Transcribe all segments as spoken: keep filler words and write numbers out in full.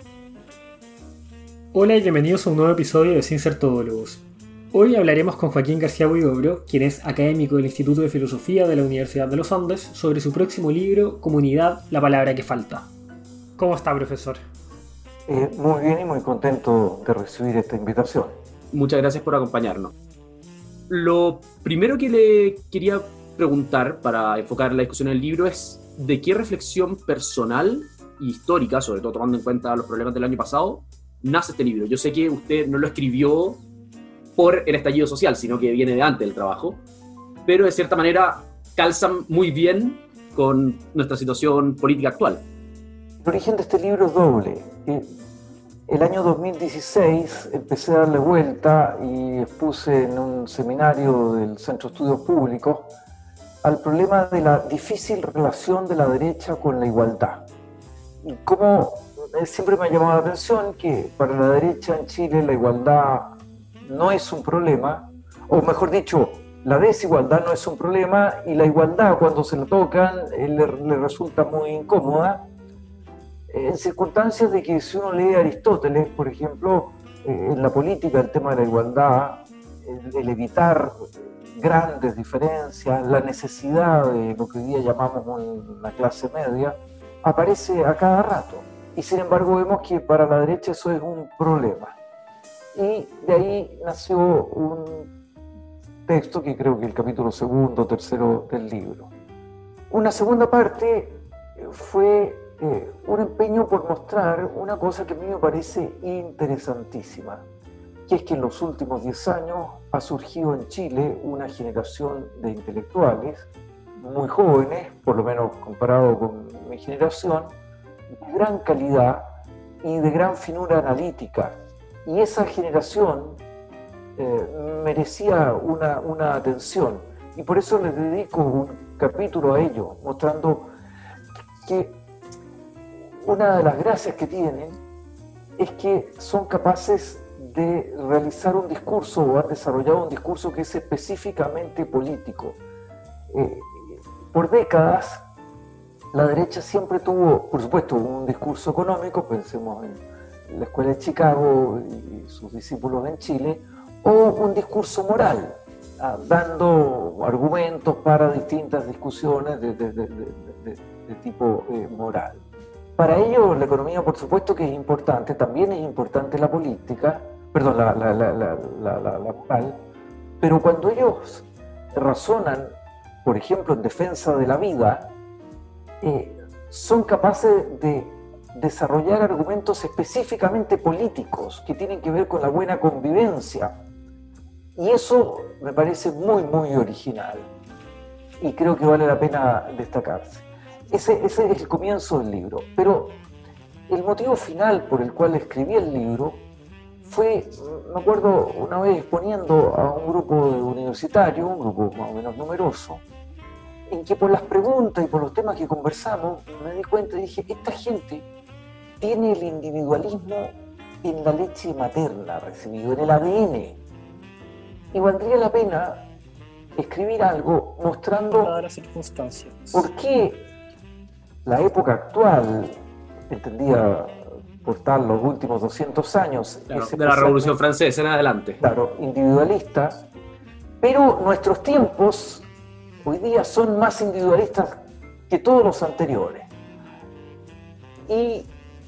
Hola y bienvenidos a un nuevo episodio de Sin Ser Todólogos. Hoy hablaremos con Joaquín García Huidobro, quien es académico del Instituto de Filosofía de la Universidad de los Andes, sobre su próximo libro, Comunidad, la palabra que falta. ¿Cómo está, profesor? Eh, muy bien y muy contento de recibir esta invitación. Muchas gracias por acompañarnos. Lo primero que le quería preguntar para enfocar la discusión en el libro es de qué reflexión personal e histórica, sobre todo tomando en cuenta los problemas del año pasado, nace este libro. Yo sé que usted no lo escribió por el estallido social, sino que viene de antes del trabajo, pero de cierta manera calzan muy bien con nuestra situación política actual. El origen de este libro es doble. El año dos mil dieciséis empecé a darle vuelta y expuse en un seminario del Centro de Estudios Públicos al problema de la difícil relación de la derecha con la igualdad. Y cómo siempre me ha llamado la atención que para la derecha en Chile la igualdad no es un problema, o mejor dicho, la desigualdad no es un problema y la igualdad cuando se la tocan le, le resulta muy incómoda, en circunstancias de que si uno lee a Aristóteles, por ejemplo, eh, en la política el tema de la igualdad, el, el evitar grandes diferencias, la necesidad de lo que hoy día llamamos una clase media, aparece a cada rato. Y sin embargo vemos que para la derecha eso es un problema. Y de ahí nació un texto que creo que es el capítulo segundo, tercero del libro. Una segunda parte fue eh, un empeño por mostrar una cosa que a mí me parece interesantísima, que es que en los últimos diez años ha surgido en Chile una generación de intelectuales muy jóvenes, por lo menos comparado con mi generación, de gran calidad y de gran finura analítica. Y esa generación eh, merecía una, una atención. Y por eso les dedico un capítulo a ello, mostrando que una de las gracias que tienen es que son capaces de realizar un discurso o han desarrollado un discurso que es específicamente político. Eh, por décadas, la derecha siempre tuvo, por supuesto, un discurso económico, pensemos en la Escuela de Chicago y sus discípulos en Chile, o un discurso moral, ah, dando argumentos para distintas discusiones de, de, de, de, de, de tipo eh, moral. Para ello, la economía, por supuesto que es importante, también es importante la política, perdón, la, la, la, la, la, la, la moral, pero cuando ellos razonan, por ejemplo, en defensa de la vida, eh, son capaces de desarrollar argumentos específicamente políticos que tienen que ver con la buena convivencia. Y eso me parece muy, muy original y creo que vale la pena destacarse. Ese, ese es el comienzo del libro, pero el motivo final por el cual escribí el libro fue, me acuerdo una vez exponiendo a un grupo universitario, un grupo más o menos numeroso, en que por las preguntas y por los temas que conversamos me di cuenta y dije, esta gente tiene el individualismo en la leche materna recibido, en el A D N. Y valdría la pena escribir algo mostrando las circunstancias. por qué la época actual, entendía por tal los últimos doscientos años, claro, de la Revolución Francesa en adelante. Claro, individualista, pero nuestros tiempos hoy día son más individualistas que todos los anteriores. Y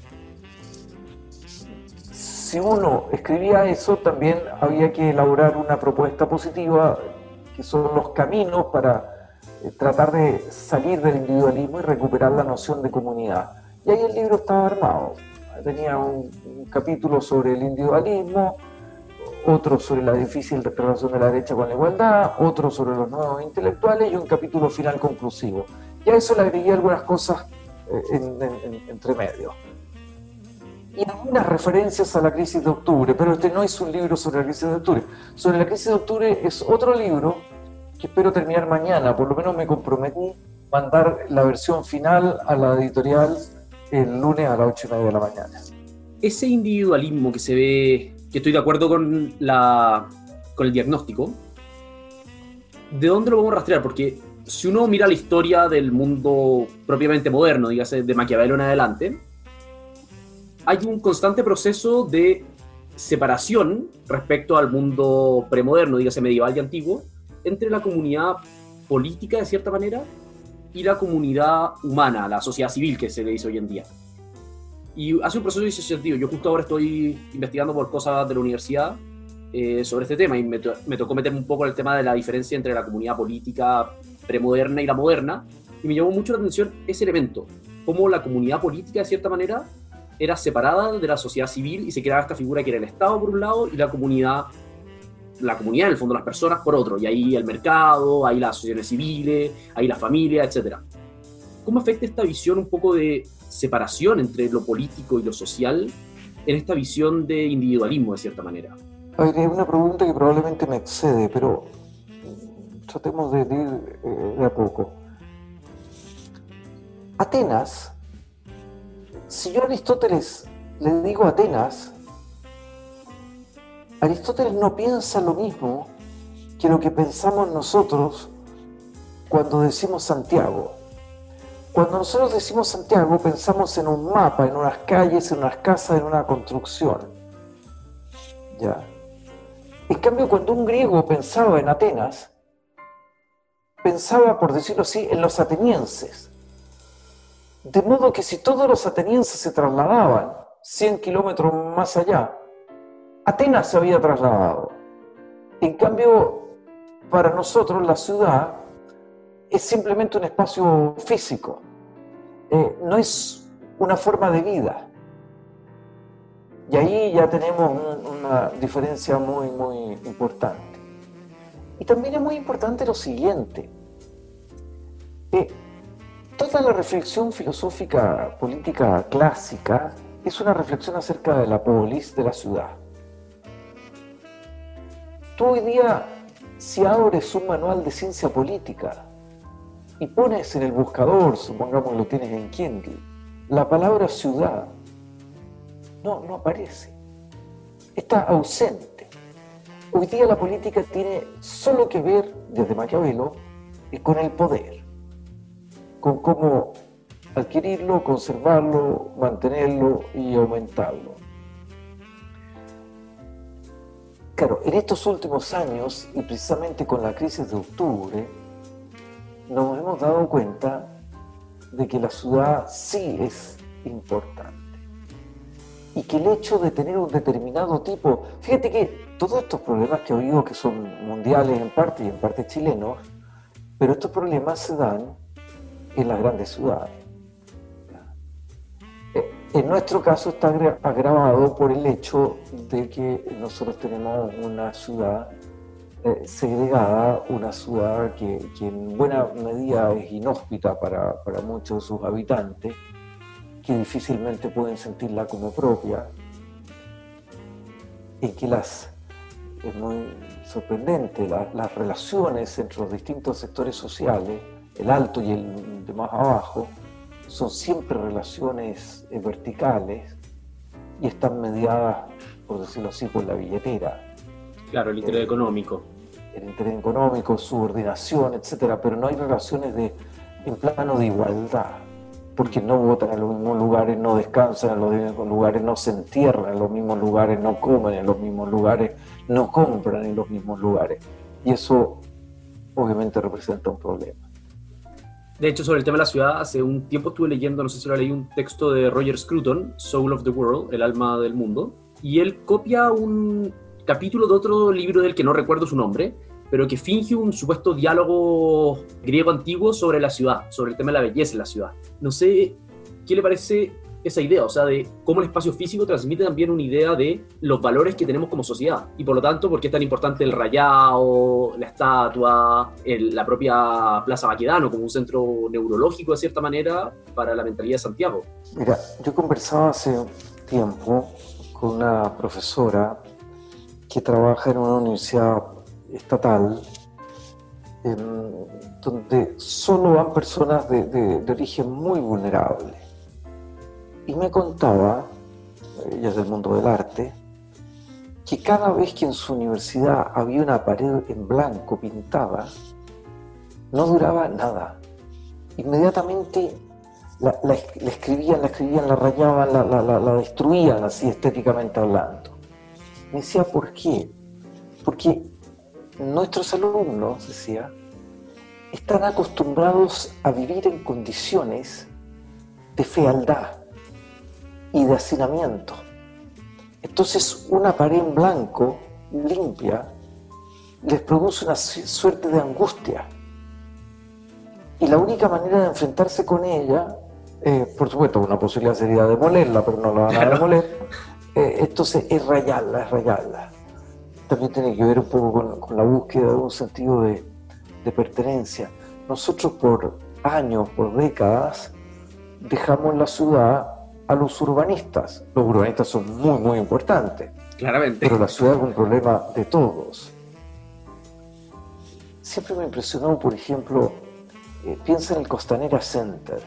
si uno escribía eso, también había que elaborar una propuesta positiva, que son los caminos para eh, tratar de salir del individualismo y recuperar la noción de comunidad. Y ahí el libro estaba armado. Tenía un, un capítulo sobre el individualismo, otro sobre la difícil relación de la derecha con la igualdad, otro sobre los nuevos intelectuales y un capítulo final conclusivo. Y a eso le agregué algunas cosas eh, en, en, en, entre medio. Y algunas referencias a la crisis de octubre, pero este no es un libro sobre la crisis de octubre. Sobre la crisis de octubre es otro libro que espero terminar mañana, por lo menos me comprometí a mandar la versión final a la editorial el lunes a las ocho y media de la mañana. Ese individualismo que se ve, que estoy de acuerdo con, la, con el diagnóstico, ¿de dónde lo podemos rastrear? Porque si uno mira la historia del mundo propiamente moderno, dígase de Maquiavelo en adelante, hay un constante proceso de separación respecto al mundo premoderno, dígase medieval y antiguo, entre la comunidad política, de cierta manera, y la comunidad humana, la sociedad civil que se le dice hoy en día. Y hace un proceso de ese sentido. Yo justo ahora estoy investigando por cosas de la universidad eh, sobre este tema, y me, to me tocó meterme un poco en el tema de la diferencia entre la comunidad política premoderna y la moderna, y me llamó mucho la atención ese elemento, cómo la comunidad política, de cierta manera, era separada de la sociedad civil y se creaba esta figura que era el Estado por un lado y la comunidad, la comunidad en el fondo las personas por otro, y ahí el mercado, ahí las asociaciones civiles, ahí la familia, etcétera. ¿Cómo afecta esta visión un poco de separación entre lo político y lo social en esta visión de individualismo, de cierta manera? A ver, es una pregunta que probablemente me excede, pero tratemos de ir eh, de a poco. Atenas, si yo a Aristóteles le digo Atenas, Aristóteles no piensa lo mismo que lo que pensamos nosotros cuando decimos Santiago. Cuando nosotros decimos Santiago, pensamos en un mapa, en unas calles, en unas casas, en una construcción. ¿Ya? En cambio, cuando un griego pensaba en Atenas, pensaba, por decirlo así, en los atenienses. De modo que si todos los atenienses se trasladaban cien kilómetros más allá, Atenas se había trasladado. En cambio, para nosotros la ciudad es simplemente un espacio físico, eh, no es una forma de vida. Y ahí ya tenemos un, una diferencia muy, muy importante. Y también es muy importante lo siguiente. Eh, toda la reflexión filosófica política clásica es una reflexión acerca de la polis, de la ciudad. Tú hoy día, si abres un manual de ciencia política y pones en el buscador, supongamos que lo tienes en Kindle, la palabra ciudad, no, no aparece. Está ausente. Hoy día la política tiene solo que ver, desde Maquiavelo, con el poder, con cómo adquirirlo, conservarlo, mantenerlo y aumentarlo. Claro, en estos últimos años, y precisamente con la crisis de octubre, nos hemos dado cuenta de que la ciudad sí es importante. Y que el hecho de tener un determinado tipo... Fíjate que todos estos problemas que he oído, que son mundiales en parte y en parte chilenos, pero estos problemas se dan en las grandes ciudades. En nuestro caso está agravado por el hecho de que nosotros tenemos una ciudad eh, segregada, una ciudad que, que en buena medida es inhóspita para, para muchos de sus habitantes, que difícilmente pueden sentirla como propia, y que las, es muy sorprendente, la, las relaciones entre los distintos sectores sociales, el alto y el de más abajo, son siempre relaciones eh, verticales y están mediadas, por decirlo así, por la billetera. Claro, el interés eh, económico. El interés económico, subordinación, etcétera, pero no hay relaciones de, en plano de igualdad, porque no votan en los mismos lugares, no descansan en los mismos lugares, no se entierran en los mismos lugares, no comen en los mismos lugares, no compran en los mismos lugares. Y eso obviamente representa un problema. De hecho, sobre el tema de la ciudad, hace un tiempo estuve leyendo, no sé si lo leí, un texto de Roger Scruton, Soul of the World, El alma del mundo, y él copia un capítulo de otro libro del que no recuerdo su nombre, pero que finge un supuesto diálogo griego antiguo sobre la ciudad, sobre el tema de la belleza en la ciudad. No sé qué le parece esa idea, o sea, de cómo el espacio físico transmite también una idea de los valores que tenemos como sociedad, y por lo tanto, por qué es tan importante el rayado, la estatua, el, la propia Plaza Baquedano como un centro neurológico, de cierta manera, para la mentalidad de Santiago. Mira, yo conversaba hace tiempo con una profesora que trabaja en una universidad estatal, eh, donde solo van personas de, de, de origen muy vulnerable. Y me contaba, ella es del mundo del arte, que cada vez que en su universidad había una pared en blanco pintada, no duraba nada. Inmediatamente la, la, la escribían, la escribían, la rayaban, la, la, la, la destruían así estéticamente hablando. Me decía, ¿por qué? Porque nuestros alumnos, decía, están acostumbrados a vivir en condiciones de fealdad y de hacinamiento. Entonces una pared en blanco, limpia, les produce una suerte de angustia. Y la única manera de enfrentarse con ella, eh, por supuesto, una posibilidad sería demolerla, pero no la van a demoler, eh, entonces es rayarla, es rayarla. También tiene que ver un poco con, con la búsqueda de un sentido de, de pertenencia. Nosotros por años, por décadas, dejamos la ciudad a los urbanistas. Los urbanistas son muy, muy importantes. Claramente. Pero la ciudad es un problema de todos. Siempre me impresionó, por ejemplo, eh, piensa en el Costanera Center.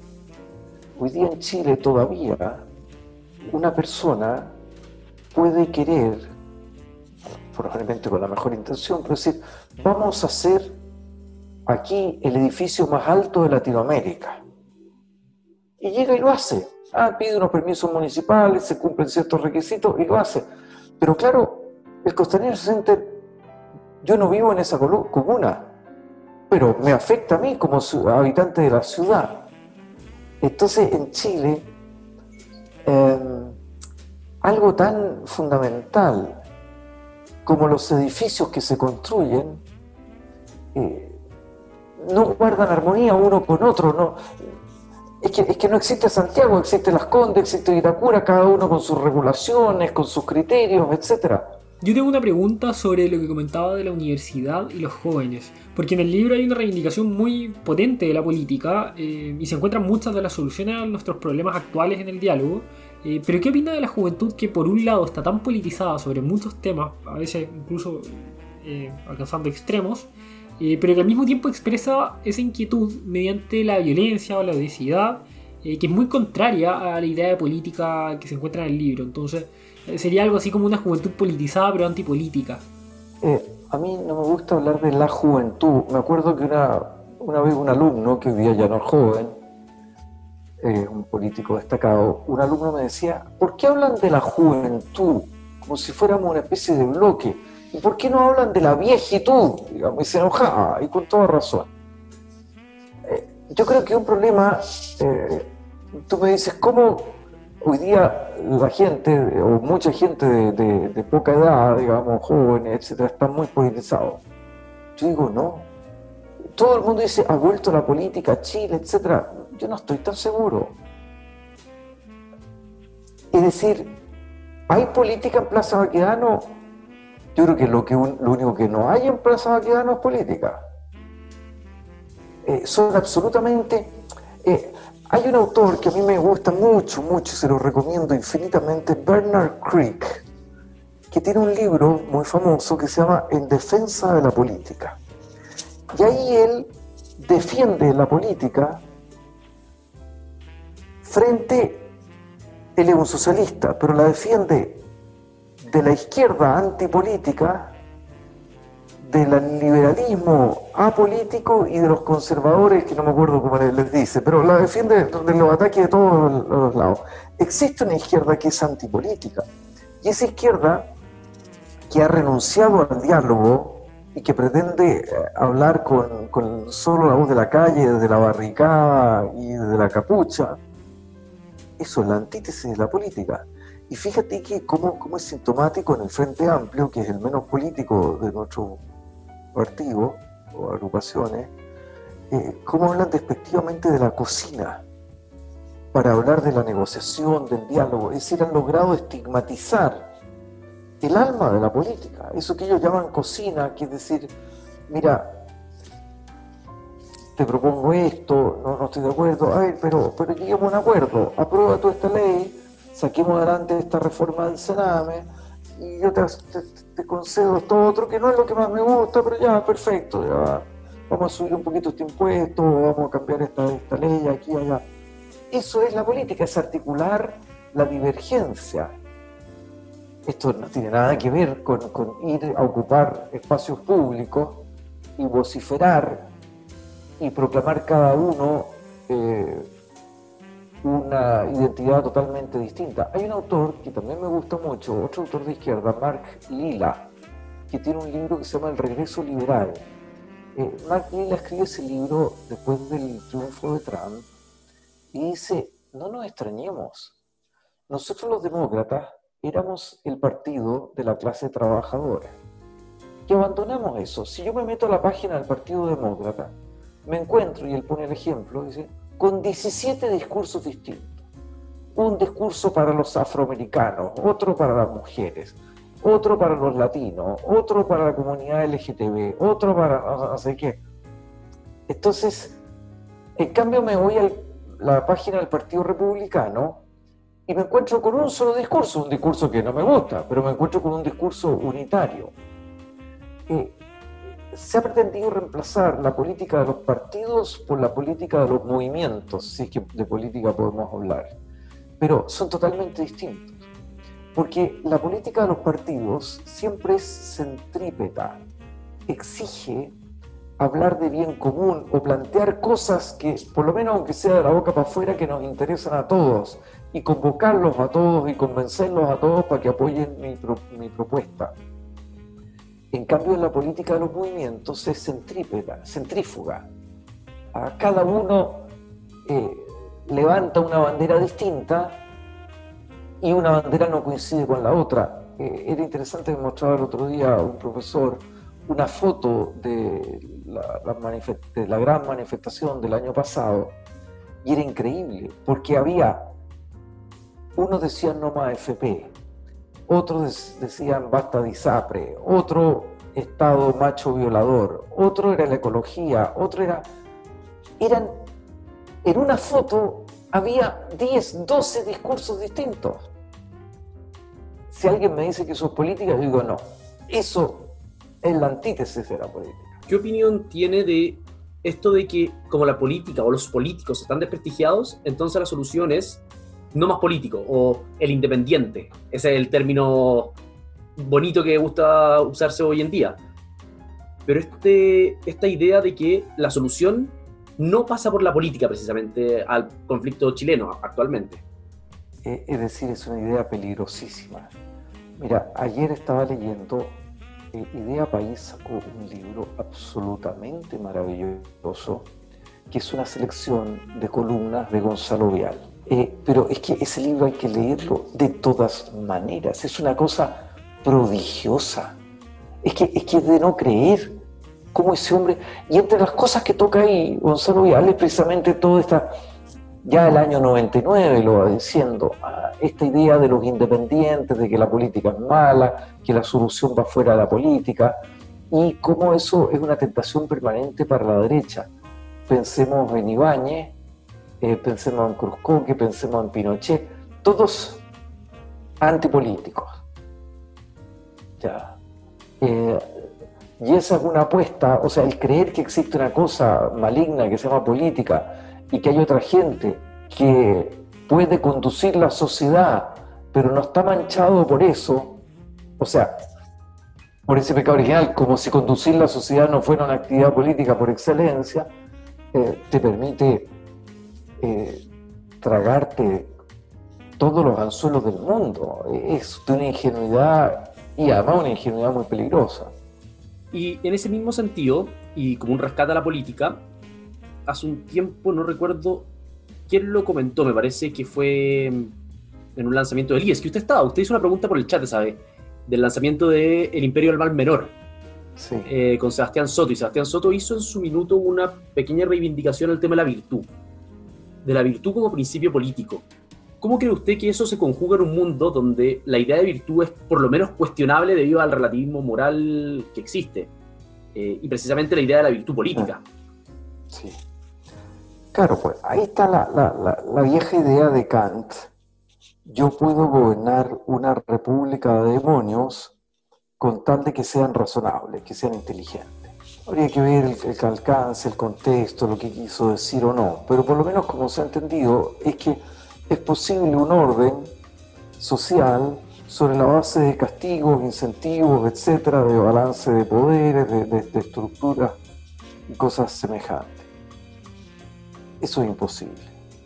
Hoy día en Chile todavía una persona puede querer, probablemente con la mejor intención, pero decir, vamos a hacer aquí el edificio más alto de Latinoamérica. Y llega y lo hace. Ah, pide unos permisos municipales, se cumplen ciertos requisitos y lo hace. Pero claro, el Costanera Center, yo no vivo en esa comuna, pero me afecta a mí como habitante de la ciudad. Entonces, en Chile, eh, algo tan fundamental como los edificios que se construyen, eh, no guardan armonía uno con otro, no. Es que, es que no existe Santiago, existe Las Condes, existe Vitacura, cada uno con sus regulaciones, con sus criterios, etcétera. Yo tengo una pregunta sobre lo que comentaba de la universidad y los jóvenes, porque en el libro hay una reivindicación muy potente de la política eh, y se encuentran muchas de las soluciones a nuestros problemas actuales en el diálogo, eh, pero ¿qué opina de la juventud que por un lado está tan politizada sobre muchos temas, a veces incluso eh, alcanzando extremos, Eh, pero que al mismo tiempo expresa esa inquietud mediante la violencia o la obesidad, eh, que es muy contraria a la idea de política que se encuentra en el libro? Entonces, eh, sería algo así como una juventud politizada pero antipolítica. Eh, a mí no me gusta hablar de la juventud. Me acuerdo que una, una vez un alumno, que hoy día ya no es joven, eh, un político destacado, un alumno me decía, ¿por qué hablan de la juventud como si fuéramos una especie de bloque? ¿Y por qué no hablan de la viejitud? Digamos, y se enojaba, y con toda razón. Eh, yo creo que un problema, eh, tú me dices, ¿cómo hoy día la gente, o mucha gente de, de, de poca edad, digamos, jóvenes, etcétera, están muy politizados? Yo digo, no. Todo el mundo dice, ha vuelto la política a Chile, etcétera. Yo no estoy tan seguro. Es decir, ¿hay política en Plaza Baquedano? Yo creo que lo, que un, lo único que no hay en Plaza Baquedano es política. Eh, son absolutamente... Eh, hay un autor que a mí me gusta mucho, mucho, se lo recomiendo infinitamente, Bernard Crick, que tiene un libro muy famoso que se llama En defensa de la política. Y ahí él defiende la política frente... Él es un socialista, pero la defiende de la izquierda antipolítica, del liberalismo apolítico y de los conservadores, que no me acuerdo cómo les dice, pero la defiende de los ataques de todos los lados. Existe una izquierda que es antipolítica, y esa izquierda que ha renunciado al diálogo y que pretende hablar con, con solo la voz de la calle, desde la barricada y desde la capucha, eso es la antítesis de la política. Y fíjate que cómo, cómo es sintomático en el Frente Amplio, que es el menos político de nuestro partido o agrupaciones, eh, cómo hablan despectivamente de la cocina para hablar de la negociación, del diálogo. Es decir, han logrado estigmatizar el alma de la política, eso que ellos llaman cocina, que es decir, mira, te propongo esto, no, no estoy de acuerdo, a ver, pero, pero lleguemos a un acuerdo, aprueba toda esta ley, saquemos adelante esta reforma del Sename y yo te, te, te concedo esto otro que no es lo que más me gusta, pero ya, perfecto, ya, vamos a subir un poquito este impuesto, vamos a cambiar esta, esta ley aquí y allá. Eso es la política, es articular la divergencia. Esto no tiene nada que ver con, con ir a ocupar espacios públicos y vociferar y proclamar cada uno eh, una identidad totalmente distinta. Hay un autor que también me gusta mucho, otro autor de izquierda, Mark Lilla, que tiene un libro que se llama El regreso liberal. Eh, Mark Lilla escribe ese libro después del triunfo de Trump y dice, no nos extrañemos, nosotros los demócratas éramos el partido de la clase trabajadora, que abandonamos eso. Si yo me meto a la página del Partido Demócrata, me encuentro, y él pone el ejemplo, dice, con diecisiete discursos distintos. Un discurso para los afroamericanos, otro para las mujeres, otro para los latinos, otro para la comunidad L G T B, otro para no sé qué. Entonces, en cambio me voy a la página del Partido Republicano y me encuentro con un solo discurso, un discurso que no me gusta, pero me encuentro con un discurso unitario. Eh, se ha pretendido reemplazar la política de los partidos por la política de los movimientos, si es que de política podemos hablar, pero son totalmente distintos, porque la política de los partidos siempre es centrípeta, exige hablar de bien común o plantear cosas que, por lo menos aunque sea de la boca para afuera, que nos interesan a todos, y convocarlos a todos y convencerlos a todos para que apoyen mi, pro, mi propuesta. En cambio, en la política de los movimientos es centrípeta, centrífuga. A cada uno eh, levanta una bandera distinta y una bandera no coincide con la otra. Eh, era interesante que mostraba el otro día un profesor una foto de la, la, manifest- de la gran manifestación del año pasado y era increíble porque había, unos decían no más F P, otros decían basta de ISAPRE, otro Estado macho violador, otro era la ecología, otro era... Eran, en una foto había diez, doce discursos distintos. Si alguien me dice que eso es política, yo digo no, eso es la antítesis de la política. ¿Qué opinión tiene de esto de que como la política o los políticos están desprestigiados, entonces la solución es no más político o el independiente? Ese es el término bonito que gusta usarse hoy en día. Pero este, esta idea de que la solución no pasa por la política precisamente al conflicto chileno actualmente. Eh, es decir, es una idea peligrosísima. Mira, ayer estaba leyendo, eh, Idea País sacó un libro absolutamente maravilloso, que es una selección de columnas de Gonzalo Vial. Eh, pero es que ese libro hay que leerlo de todas maneras, es una cosa prodigiosa. Es que, es que es de no creer cómo ese hombre... Y entre las cosas que toca ahí Gonzalo Vial es precisamente toda esta... Ya el año noventa y nueve lo va diciendo, ah, esta idea de los independientes, de que la política es mala, que la solución va fuera de la política, y cómo eso es una tentación permanente para la derecha. Pensemos en Ibáñez, eh, pensemos en Cruzcoque, pensemos en Pinochet, todos antipolíticos. Ya. Eh, y esa es una apuesta, o sea, el creer que existe una cosa maligna que se llama política y que hay otra gente que puede conducir la sociedad, pero no está manchado por eso, o sea, por ese pecado original, como si conducir la sociedad no fuera una actividad política por excelencia, eh, te permite eh, tragarte todos los anzuelos del mundo. Es de una ingenuidad, y además una ingenuidad muy peligrosa. Y en ese mismo sentido, y como un rescate a la política, hace un tiempo, no recuerdo quién lo comentó, me parece que fue en un lanzamiento del I E S, que usted estaba, usted hizo una pregunta por el chat, ¿sabe? Del lanzamiento de El Imperio del Mal Menor, sí. eh, con Sebastián Soto, y Sebastián Soto hizo en su minuto una pequeña reivindicación al tema de la virtud, de la virtud como principio político. ¿Cómo cree usted que eso se conjuga en un mundo donde la idea de virtud es por lo menos cuestionable debido al relativismo moral que existe? Eh, y precisamente la idea de la virtud política. Sí. Claro, pues ahí está la, la, la, la vieja idea de Kant. Yo puedo gobernar una república de demonios con tal de que sean razonables, que sean inteligentes. Habría que ver el, el alcance, el contexto, lo que quiso decir o no, pero por lo menos como se ha entendido es que es posible un orden social sobre la base de castigos, incentivos, etcétera, de balance de poderes, de, de, de estructuras y cosas semejantes. Eso es imposible.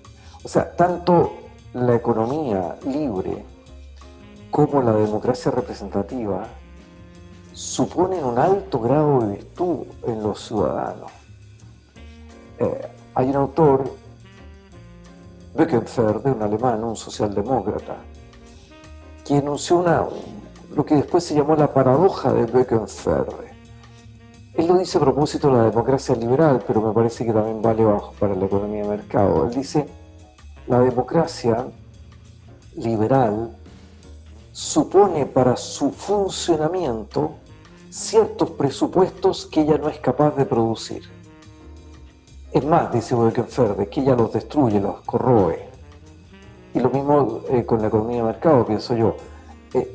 O sea, tanto la economía libre como la democracia representativa suponen un alto grado de virtud en los ciudadanos. Eh, hay un autor, Böckenförde, un alemán, un socialdemócrata, que enunció una, lo que después se llamó la paradoja de Böckenförde. Él lo dice a propósito de la democracia liberal, pero me parece que también vale bajo para la economía de mercado. Él dice, la democracia liberal supone para su funcionamiento ciertos presupuestos que ella no es capaz de producir. Es más, dice Böckenförde, que ella los destruye, los corroe. Y lo mismo eh, con la economía de mercado, pienso yo. Eh,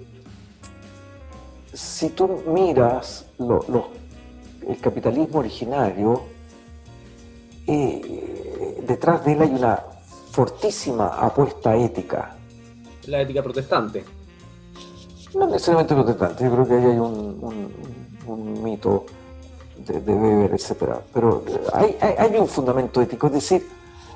si tú miras lo, lo, el capitalismo originario, eh, detrás de él hay una fortísima apuesta ética. La ética protestante. No necesariamente protestante, yo creo que ahí hay un, un, un mito de, de Weber, etcétera. Pero hay, hay, hay un fundamento ético, es decir,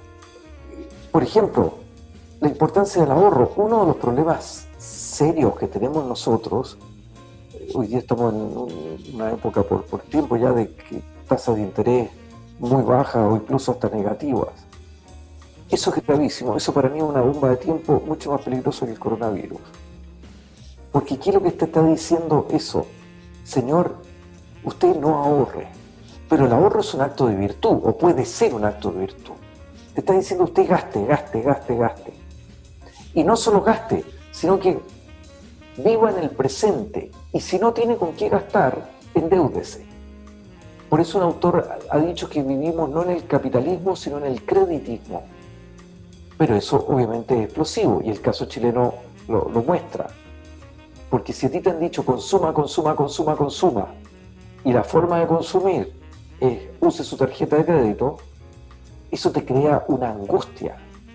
por ejemplo, la importancia del ahorro. Uno de los problemas serios que tenemos nosotros, hoy día estamos en una época por, por tiempo ya de que tasas de interés muy bajas o incluso hasta negativas. Eso es gravísimo, eso para mí es una bomba de tiempo mucho más peligroso que el coronavirus. Porque ¿qué es lo que te está diciendo eso? Señor, usted no ahorre, pero el ahorro es un acto de virtud, o puede ser un acto de virtud. Te está diciendo usted gaste, gaste, gaste, gaste. Y no solo gaste, sino que viva en el presente. Y si no tiene con qué gastar, endeúdese. Por eso un autor ha dicho que vivimos no en el capitalismo, sino en el creditismo. Pero eso obviamente es explosivo, y el caso chileno lo, lo muestra. Porque si a ti te han dicho consuma, consuma, consuma, consuma, y la forma de consumir es use su tarjeta de crédito, eso te crea una angustia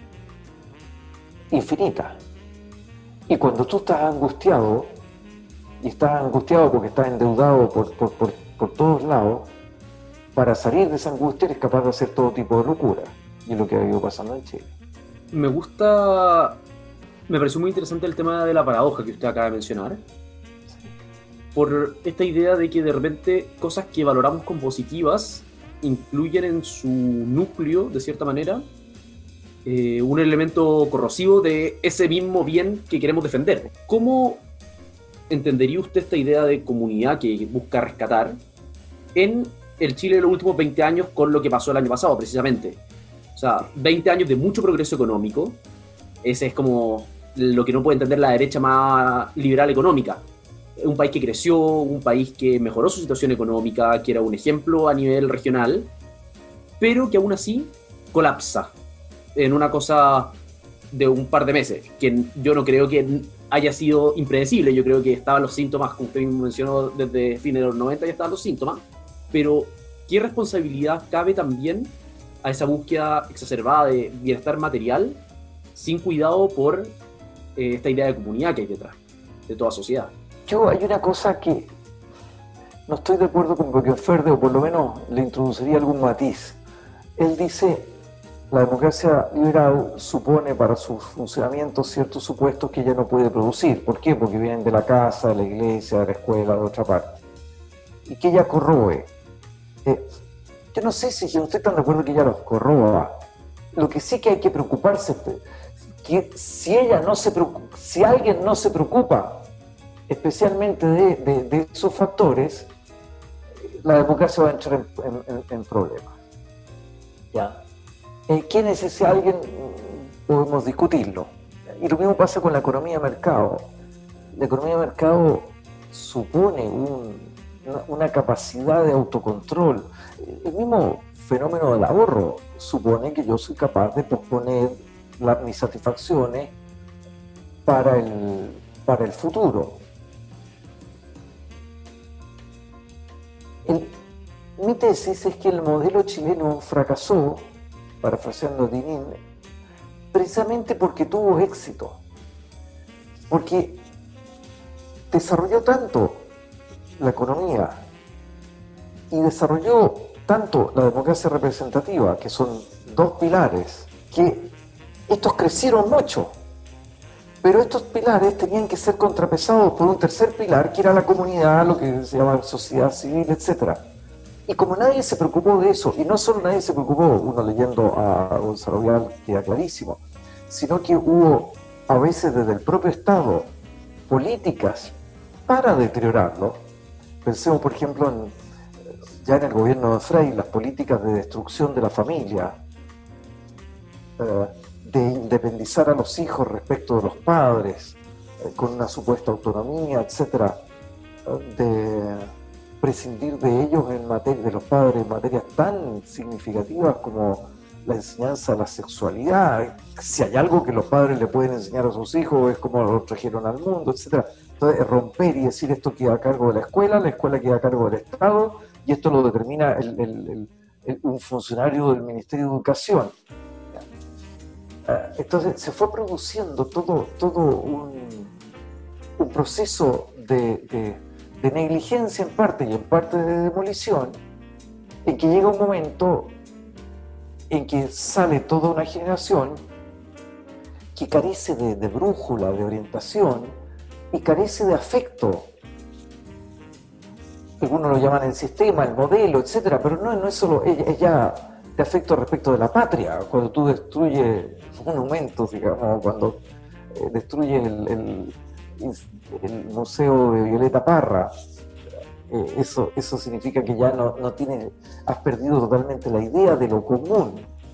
infinita. Y cuando tú estás angustiado, y estás angustiado porque estás endeudado por, por, por, por todos lados, para salir de esa angustia eres capaz de hacer todo tipo de locura. Y es lo que ha ido pasando en Chile. Me gusta... Me pareció muy interesante el tema de la paradoja que usted acaba de mencionar. Por esta idea de que de repente cosas que valoramos como positivas incluyen en su núcleo, de cierta manera, eh, un elemento corrosivo de ese mismo bien que queremos defender. ¿Cómo entendería usted esta idea de comunidad que busca rescatar en el Chile de los últimos veinte años con lo que pasó el año pasado, precisamente? O sea, veinte años de mucho progreso económico. Ese es como lo que no puede entender la derecha más liberal económica. Un país que creció, un país que mejoró su situación económica, que era un ejemplo a nivel regional, pero que aún así colapsa en una cosa de un par de meses, que yo no creo que haya sido impredecible. Yo creo que estaban los síntomas, como usted mismo mencionó, desde fines de los noventa ya estaban los síntomas, pero ¿qué responsabilidad cabe también a esa búsqueda exacerbada de bienestar material sin cuidado por eh, esta idea de comunidad que hay detrás de toda sociedad? Yo hay una cosa que no estoy de acuerdo con Böckenförde, o por lo menos le introduciría algún matiz. Él dice, la democracia liberal supone para su funcionamiento ciertos supuestos que ella no puede producir. ¿Por qué? Porque vienen de la casa, de la iglesia, de la escuela, de otra parte. Y que ella corroe. Eh, yo no sé si yo no estoy tan de acuerdo que ella los corroba. Lo que sí que hay que preocuparse es que si ella no se preocupa, si alguien no se preocupa especialmente de, de, de esos factores, la democracia va a entrar en, en, en problemas. ¿Ya? Eh, ¿Quién es ese alguien? Podemos discutirlo. Y lo mismo pasa con la economía de mercado. La economía de mercado supone un, una, una capacidad de autocontrol. El mismo fenómeno del ahorro supone que yo soy capaz de posponer la, mis satisfacciones para el, para el futuro. El, mi tesis es que el modelo chileno fracasó, parafraseando a Dinin, precisamente porque tuvo éxito, porque desarrolló tanto la economía y desarrolló tanto la democracia representativa, que son dos pilares, que Estos crecieron mucho, pero estos pilares tenían que ser contrapesados por un tercer pilar, que era la comunidad, lo que se llama sociedad civil, etcétera. Y como nadie se preocupó de eso, y no solo nadie se preocupó, uno leyendo a Gonzalo Vial queda clarísimo, sino que hubo a veces desde el propio Estado políticas para deteriorarlo. Pensemos, por ejemplo, en, ya en el gobierno de Frei, las políticas de destrucción de la familia, eh, de independizar a los hijos respecto de los padres, eh, con una supuesta autonomía, etcétera, eh, de prescindir de ellos en materia, de los padres en materias tan significativas como la enseñanza de la sexualidad. Si hay algo que los padres le pueden enseñar a sus hijos es cómo los trajeron al mundo, etcétera. Entonces, romper y decir esto queda a cargo de la escuela, la escuela queda a cargo del Estado, y esto lo determina el, el, el, el, un funcionario del Ministerio de Educación. Entonces, se fue produciendo todo, todo un, un proceso de, de, de negligencia en parte y en parte de demolición, en que llega un momento en que sale toda una generación que carece de, de brújula, de orientación, y carece de afecto. Algunos lo llaman el sistema, el modelo, etcétera, pero no, no es solo, es ya de afecto respecto de la patria. Cuando tú destruyes monumentos, digamos, cuando eh, destruyes el, el, el museo de Violeta Parra, eh, eso, eso significa que ya no, no tienes, has perdido totalmente la idea de lo común.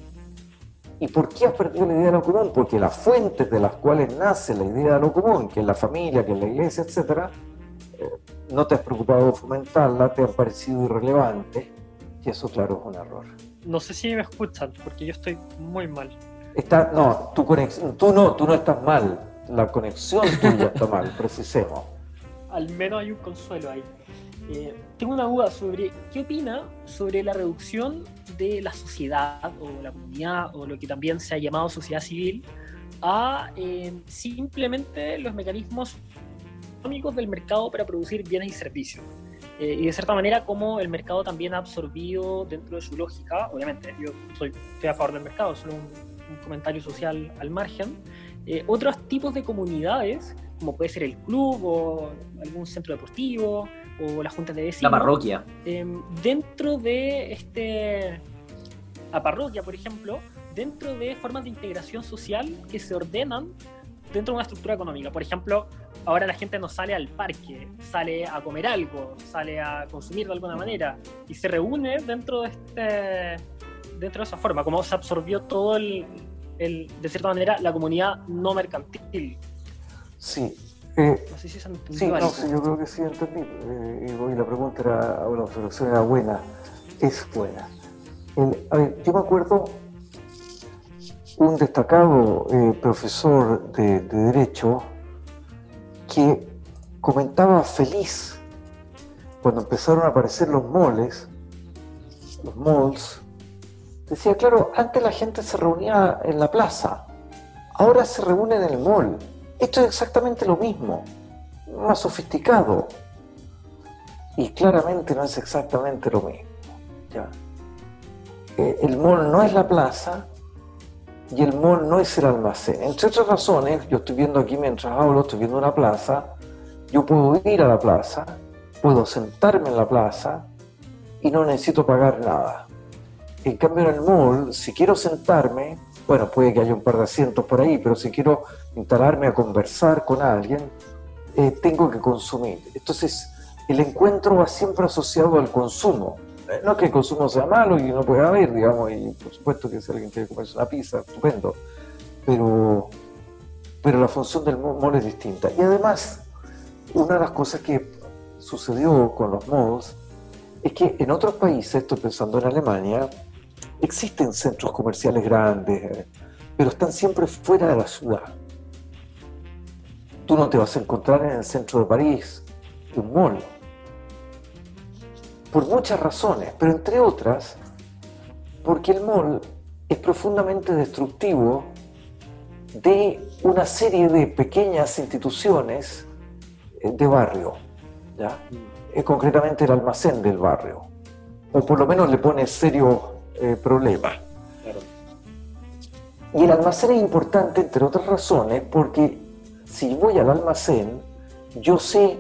¿Y por qué has perdido la idea de lo común? Porque las fuentes de las cuales nace la idea de lo común, que es la familia, que es la iglesia, etcétera, eh, no te has preocupado de fomentarla, te han parecido irrelevantes, y eso, claro, es un error. No sé si me escuchan, porque yo estoy muy mal. Está, no, tu conexión, tú no, tú no estás mal, la conexión tuya está mal, precisemos. Al menos hay un consuelo ahí. Eh, tengo una duda sobre qué opina sobre la reducción de la sociedad o la comunidad o lo que también se ha llamado sociedad civil a eh, simplemente los mecanismos económicos del mercado para producir bienes y servicios. Eh, y de cierta manera como el mercado también ha absorbido dentro de su lógica, obviamente yo soy, estoy a favor del mercado, solo un, un comentario social al margen, eh, otros tipos de comunidades como puede ser el club o algún centro deportivo o las juntas de vecinos. La parroquia. Eh, dentro de este, la parroquia, por ejemplo, dentro de formas de integración social que se ordenan dentro de una estructura económica. Por ejemplo, ahora la gente no sale al parque, sale a comer algo, sale a consumir de alguna manera y se reúne dentro de este, dentro de esa forma, como se absorbió todo el, el de cierta manera la comunidad no mercantil. Sí. Eh, no sé si se entendió. Sí, no, sí, yo creo que sí entendí. Eh, y la pregunta era, o la observación era buena, es buena. El, a ver, yo me acuerdo un destacado eh, profesor de, de Derecho que comentaba feliz cuando empezaron a aparecer los moles, los malls. Decía, claro, antes la gente se reunía en la plaza, ahora se reúne en el mall. Esto es exactamente lo mismo, más sofisticado. Y claramente no es exactamente lo mismo. ¿Ya? Eh, el mall no es la plaza y el mall no es el almacén. Entre otras razones, yo estoy viendo aquí mientras hablo, estoy viendo una plaza, yo puedo ir a la plaza, puedo sentarme en la plaza y no necesito pagar nada. En cambio en el mall, si quiero sentarme, bueno, puede que haya un par de asientos por ahí, pero si quiero instalarme a conversar con alguien, eh, tengo que consumir. Entonces, el encuentro va siempre asociado al consumo. Eh, no es que el consumo sea malo y no pueda haber, digamos, y por supuesto que si alguien quiere comerse una pizza, estupendo, pero, pero la función del mall es distinta. Y además, una de las cosas que sucedió con los malls es que en otros países, estoy pensando en Alemania, existen centros comerciales grandes, pero están siempre fuera de la ciudad. Tú no te vas a encontrar en el centro de París un mall. Por muchas razones, pero entre otras, porque el mall es profundamente destructivo de una serie de pequeñas instituciones de barrio, ¿ya? Es concretamente el almacén del barrio, o por lo menos le pone serio Eh, problema. Claro. Y el almacén es importante, entre otras razones, porque si voy al almacén, yo sé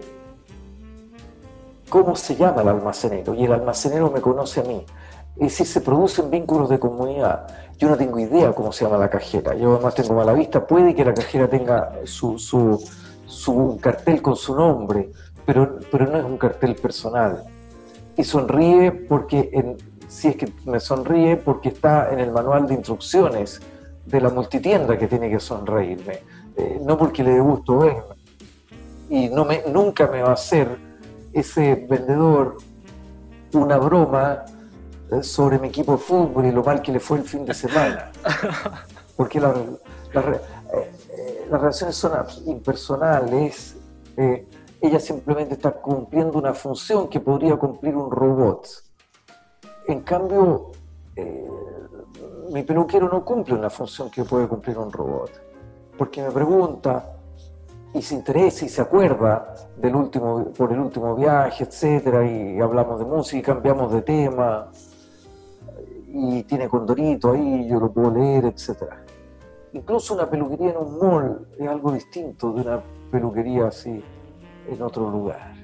cómo se llama el almacenero, y el almacenero me conoce a mí. Es decir, se producen vínculos de comunidad. Yo no tengo idea cómo se llama la cajera, yo además tengo mala vista, puede que la cajera tenga su, su, su cartel con su nombre, pero, pero no es un cartel personal. Y sonríe porque, en, si es que me sonríe, porque está en el manual de instrucciones de la multitienda que tiene que sonreírme, eh, no porque le dé gusto verme. Y no me, nunca me va a hacer ese vendedor una broma sobre mi equipo de fútbol y lo mal que le fue el fin de semana. Porque la, la, eh, las relaciones son impersonales. Eh, ella simplemente está cumpliendo una función que podría cumplir un robot. En cambio, eh, mi peluquero no cumple una función que puede cumplir un robot. Porque me pregunta y se interesa y se acuerda del último, por el último viaje, etcétera, y hablamos de música y cambiamos de tema. Y tiene condorito ahí, yo lo puedo leer, etcétera. Incluso una peluquería en un mall es algo distinto de una peluquería así en otro lugar.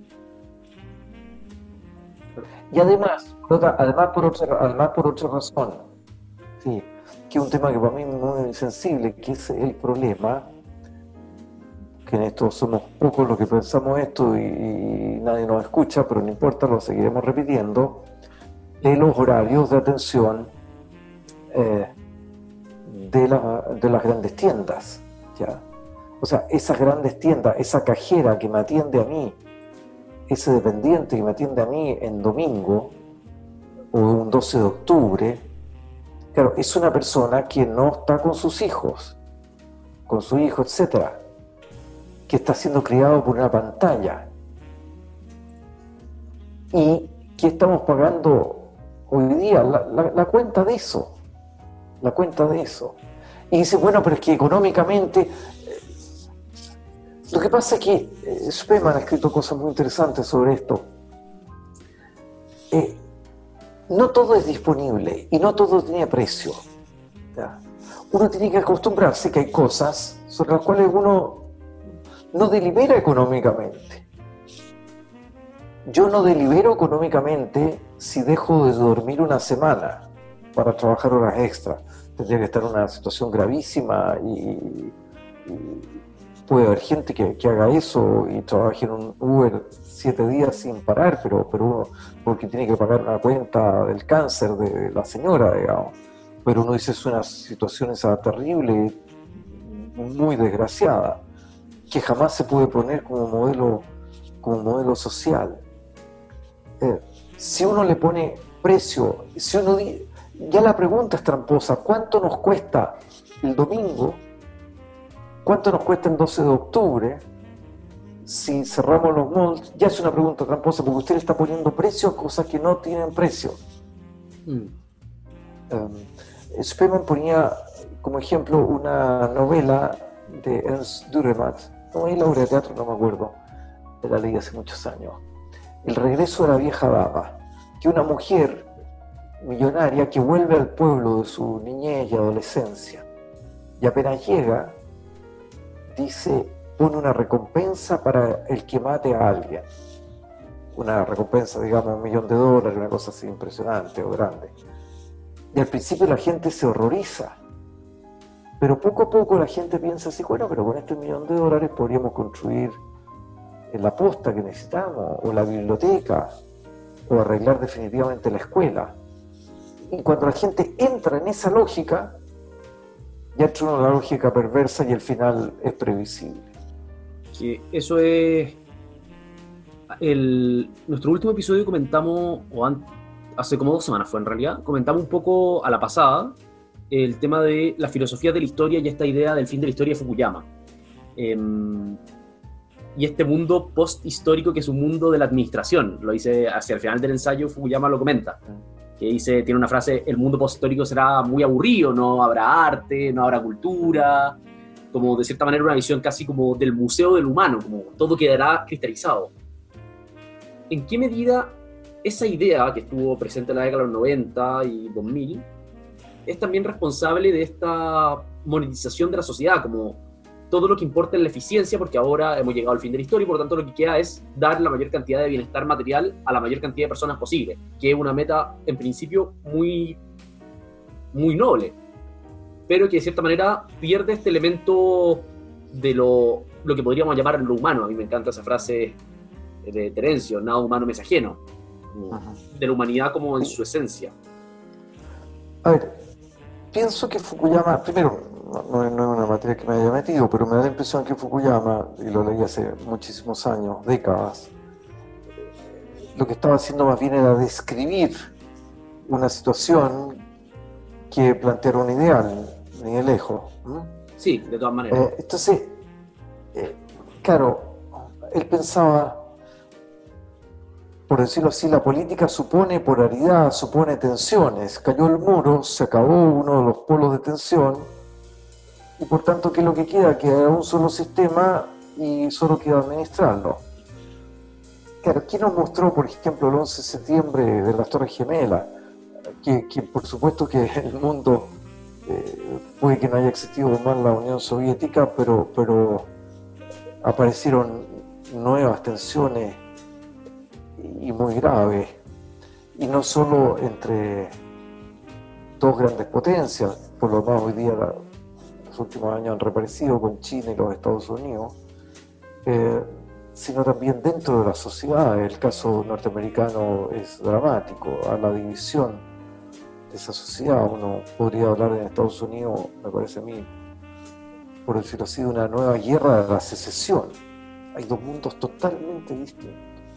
Y además, por otra, además, por otra, además por otra razón, sí, que es un tema que para mí es muy sensible, que es el problema, que en esto somos pocos los que pensamos esto y, y nadie nos escucha, pero no importa, lo seguiremos repitiendo, de los horarios de atención eh, de, la, de las grandes tiendas, ¿ya? O sea, esas grandes tiendas, esa cajera que me atiende a mí, ese dependiente que me atiende a mí en domingo o un doce de octubre, claro, es una persona que no está con sus hijos, con su hijo, etcétera, que está siendo criado por una pantalla y que estamos pagando hoy día la, la, la cuenta de eso, la cuenta de eso. Y dice, bueno, pero es que económicamente... Eh, lo que pasa es que eh, Spemann ha escrito cosas muy interesantes sobre esto. Eh, no todo es disponible y no todo tiene precio. ¿Ya? Uno tiene que acostumbrarse que hay cosas sobre las cuales uno no delibera económicamente. Yo no delibero económicamente si dejo de dormir una semana para trabajar horas extra. Tendría que estar en una situación gravísima y, y puede haber gente que, que haga eso y trabaje en un Uber siete días sin parar, pero, pero uno, porque tiene que pagar una cuenta del cáncer de la señora, digamos. Pero uno dice, es una situación esa terrible, muy desgraciada, que jamás se puede poner como modelo, como modelo social. Eh, si uno le pone precio, si uno di, ya la pregunta es tramposa, ¿cuánto nos cuesta el domingo? ¿Cuánto nos cuesta el doce de octubre? Si cerramos los malls, ya es una pregunta tramposa porque usted le está poniendo precio a cosas que no tienen precio. Mm. Um, Spemann ponía como ejemplo una novela de Ernst Dürrenmatt, no es la obra de teatro, no me acuerdo, la leí hace muchos años. El regreso de la vieja dama, que una mujer millonaria que vuelve al pueblo de su niñez y adolescencia y apenas llega, dice, pone una recompensa para el que mate a alguien. Una recompensa, digamos, un millón de dólares, una cosa así impresionante o grande. Y al principio la gente se horroriza, pero poco a poco la gente piensa así, bueno, pero con este millón de dólares podríamos construir la posta que necesitamos, o la biblioteca, o arreglar definitivamente la escuela. Y cuando la gente entra en esa lógica, ya entra en la lógica perversa y el final es previsible. Sí, eso es... El... Nuestro último episodio comentamos, o an... hace como dos semanas fue en realidad, comentamos un poco a la pasada el tema de la filosofía de la historia y esta idea del fin de la historia de Fukuyama. Eh, y este mundo post-histórico que es un mundo de la administración. Lo dice hacia el final del ensayo, Fukuyama lo comenta. Que dice, tiene una frase, el mundo post-histórico será muy aburrido, no habrá arte, no habrá cultura, como de cierta manera una visión casi como del museo del humano, como todo quedará cristalizado. ¿En qué medida esa idea que estuvo presente en la década de los noventa y dos mil es también responsable de esta monetización de la sociedad, como todo lo que importa es la eficiencia, porque ahora hemos llegado al fin de la historia y por lo tanto lo que queda es dar la mayor cantidad de bienestar material a la mayor cantidad de personas posible, que es una meta en principio muy, muy noble, pero que de cierta manera pierde este elemento de lo, lo que podríamos llamar lo humano. A mí me encanta esa frase de Terencio, nada humano me es ajeno, de la humanidad como en su esencia. A ver, pienso que Fukuyama, primero, no, no es una materia que me haya metido, pero me da la impresión que Fukuyama, y lo leí hace muchísimos años, décadas, lo que estaba haciendo más bien era describir una situación que plantear un ideal, ni de lejos. ¿Mm? Sí, de todas maneras. Eh, entonces, eh, claro, él pensaba, por decirlo así, la política supone polaridad, supone tensiones. Cayó el muro, se acabó uno de los polos de tensión, y por tanto, ¿qué es lo que queda? Queda un solo sistema y solo queda administrarlo. Claro, ¿quién nos mostró, por ejemplo, el once de septiembre de las Torres Gemelas? Que, que por supuesto que el mundo eh, puede que no haya existido más la Unión Soviética, pero, pero aparecieron nuevas tensiones y muy graves, y no solo entre dos grandes potencias, por lo más hoy día la, los últimos años han reaparecido con China y los Estados Unidos, eh, sino también dentro de la sociedad. El caso norteamericano es dramático, a la división de esa sociedad. Uno podría hablar en Estados Unidos, me parece a mí, por decirlo así, de una nueva guerra de la secesión. Hay dos mundos totalmente distintos.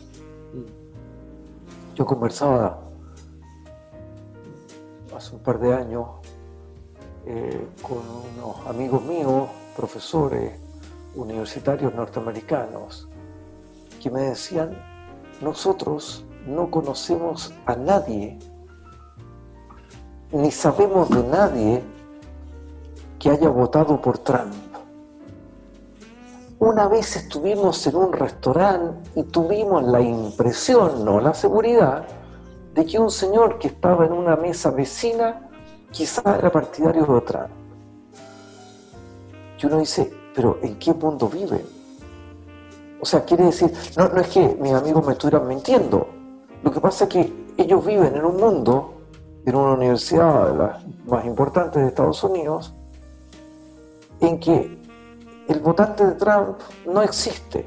Yo conversaba hace un par de años eh, con unos amigos míos, profesores universitarios norteamericanos, que me decían: nosotros no conocemos a nadie, ni sabemos de nadie que haya votado por Trump. Una vez estuvimos en un restaurante y tuvimos la impresión, no la seguridad, de que un señor que estaba en una mesa vecina quizá era partidario de Trump. Y uno dice, ¿pero en qué mundo viven? O sea, quiere decir, no, no es que mis amigos me estuvieran mintiendo. Lo que pasa es que ellos viven en un mundo, en una universidad de las más importantes de Estados Unidos, en que el votante de Trump no existe.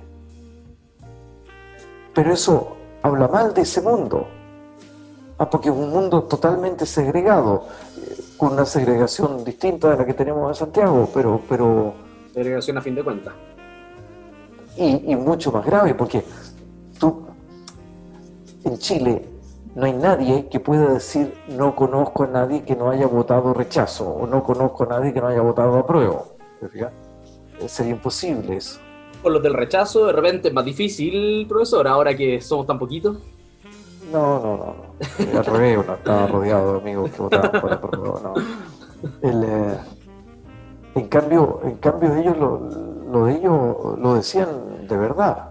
Pero eso habla mal de ese mundo. Ah, porque es un mundo totalmente segregado, eh, con una segregación distinta de la que tenemos en Santiago, pero... pero segregación a fin de cuentas. Y, y mucho más grave, porque tú, en Chile, no hay nadie que pueda decir no conozco a nadie que no haya votado rechazo, o no conozco a nadie que no haya votado apruebo. Sería imposible eso. Con los del rechazo, de repente es más difícil, profesor, ahora que somos tan poquitos. No, no, no, no. Al revés, uno estaba rodeado de amigos que votaban por apruebo, no. El, eh, en cambio, en cambio ellos lo, lo de ellos lo decían de verdad.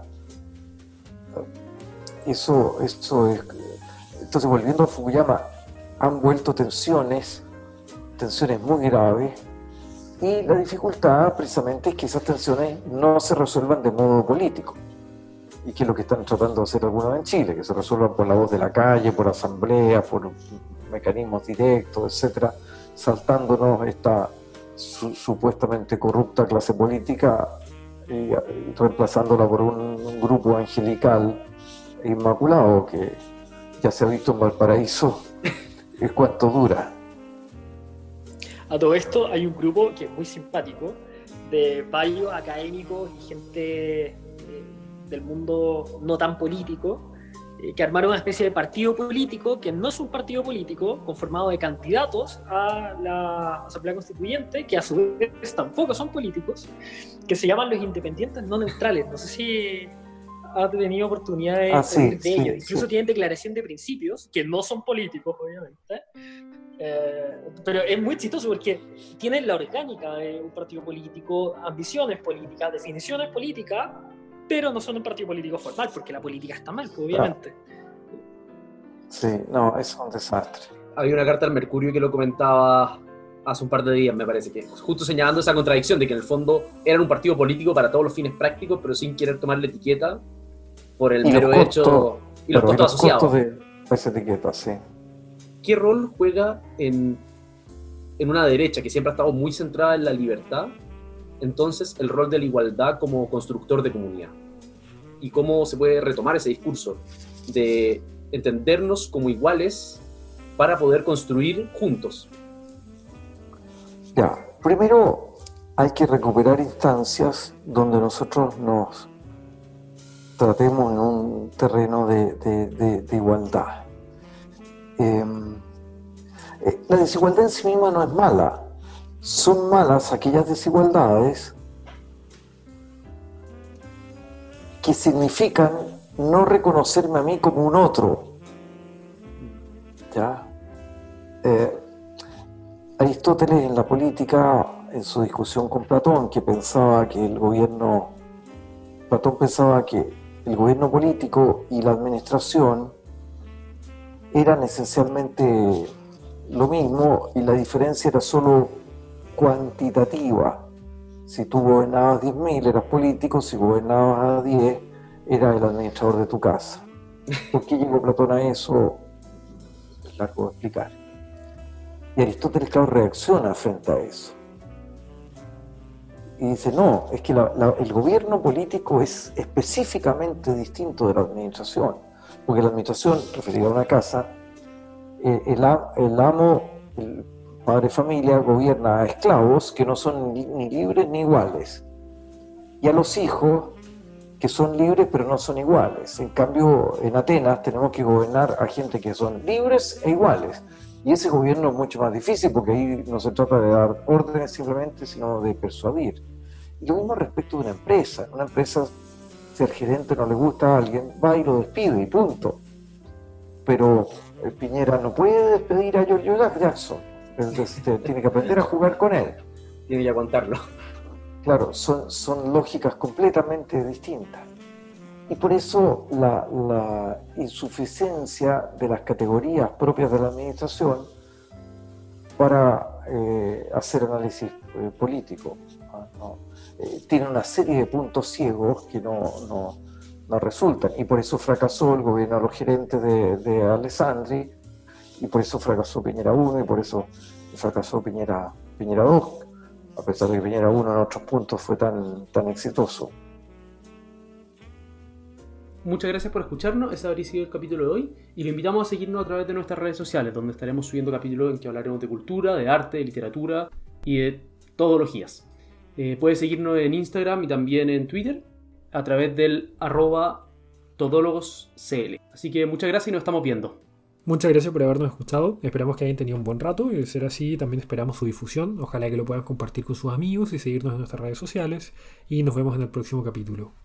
Eso, eso es. Entonces, volviendo a Fukuyama, han vuelto tensiones, tensiones muy graves. Y la dificultad precisamente es que esas tensiones no se resuelvan de modo político, y que es lo que están tratando de hacer algunos en Chile, que se resuelvan por la voz de la calle, por asamblea, por mecanismos directos, etcétera, saltándonos esta su, supuestamente corrupta clase política y, y reemplazándola por un, un grupo angelical e inmaculado que ya se ha visto en Valparaíso es cuánto dura. A todo esto hay un grupo que es muy simpático, de varios académicos y gente eh, del mundo no tan político, eh, que armaron una especie de partido político, que no es un partido político, conformado de candidatos a la Asamblea Constituyente, que a su vez tampoco son políticos, que se llaman los independientes no neutrales. No sé si has tenido oportunidad de ah, sí, de sí, ellos. Incluso sí. tienen declaración de principios, que no son políticos, obviamente. Eh, pero es muy chistoso porque tienen la orgánica de un partido político, ambiciones políticas, definiciones políticas, pero no son un partido político formal, porque la política está mal, obviamente. Sí, no, es un desastre. Había una carta al Mercurio que lo comentaba hace un par de días, me parece, que justo señalando esa contradicción de que en el fondo eran un partido político para todos los fines prácticos, pero sin querer tomar la etiqueta por el Y mero los costos, hecho y los pero costos los asociados. costos de esa etiqueta, sí. ¿Qué rol juega en, en una derecha que siempre ha estado muy centrada en la libertad, entonces el rol de la igualdad como constructor de comunidad? ¿Y cómo se puede retomar ese discurso de entendernos como iguales para poder construir juntos? Ya, primero hay que recuperar instancias donde nosotros nos tratemos en un terreno de, de, de, de igualdad. Eh, eh, la desigualdad en sí misma no es mala. Son malas aquellas desigualdades que significan no reconocerme a mí como un otro. ¿Ya? Eh, Aristóteles en la política, en su discusión con Platón, que pensaba que el gobierno, Platón pensaba que el gobierno político y la administración eran esencialmente lo mismo y la diferencia era solo cuantitativa. Si tú gobernabas diez mil eras político, si gobernabas a diez eras el administrador de tu casa. ¿Por qué llegó Platón a eso? Es largo de explicar. Y Aristóteles, claro, reacciona frente a eso. Y dice, no, es que la, la, el gobierno político es específicamente distinto de la administración. Porque la administración, referida a una casa, eh, el, el amo, el padre de familia, gobierna a esclavos que no son ni, ni libres ni iguales. Y a los hijos, que son libres pero no son iguales. En cambio, en Atenas tenemos que gobernar a gente que son libres e iguales. Y ese gobierno es mucho más difícil porque ahí no se trata de dar órdenes simplemente, sino de persuadir. Y lo mismo respecto de una empresa. Una empresa, si al gerente no le gusta a alguien, va y lo despide y punto. Pero Piñera no puede despedir a Giorgio Jackson. Entonces, tiene que aprender a jugar con él. Tiene que aguantarlo. Claro, son, son lógicas completamente distintas. Y por eso la, la insuficiencia de las categorías propias de la administración para eh, hacer análisis eh, político, ¿no? ¿No? Eh, tiene una serie de puntos ciegos que no, no, no resultan. Y por eso fracasó el gobierno de los gerentes de, de Alessandri, y por eso fracasó Piñera uno, y por eso fracasó Piñera, Piñera dos, a pesar de que Piñera uno en otros puntos fue tan, tan exitoso. Muchas gracias por escucharnos, ese habría sido el capítulo de hoy y lo invitamos a seguirnos a través de nuestras redes sociales, donde estaremos subiendo capítulos en que hablaremos de cultura, de arte, de literatura y de todologías. Eh, puedes seguirnos en Instagram y también en Twitter a través del arroba todólogoscl. Así que muchas gracias y nos estamos viendo. Muchas gracias por habernos escuchado, esperamos que hayan tenido un buen rato y de ser así también esperamos su difusión, ojalá que lo puedan compartir con sus amigos y seguirnos en nuestras redes sociales y nos vemos en el próximo capítulo.